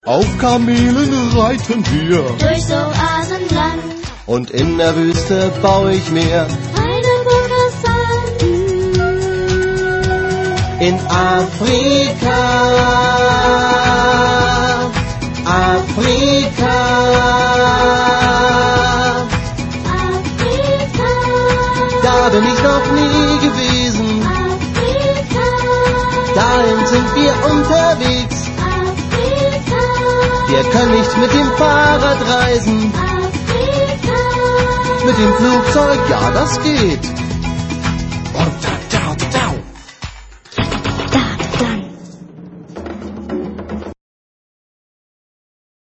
Auf Kamelen reiten wir durch so Oasenland. Und in der Wüste baue ich mir eine Burg an. In Afrika, Afrika, Afrika, da bin ich noch nie gewesen. Afrika, Dahin sind wir unterwegs. Afrika, Wir können nicht mit dem Fahrrad reisen. Afrika, Mit dem Flugzeug, ja, das geht. Und da,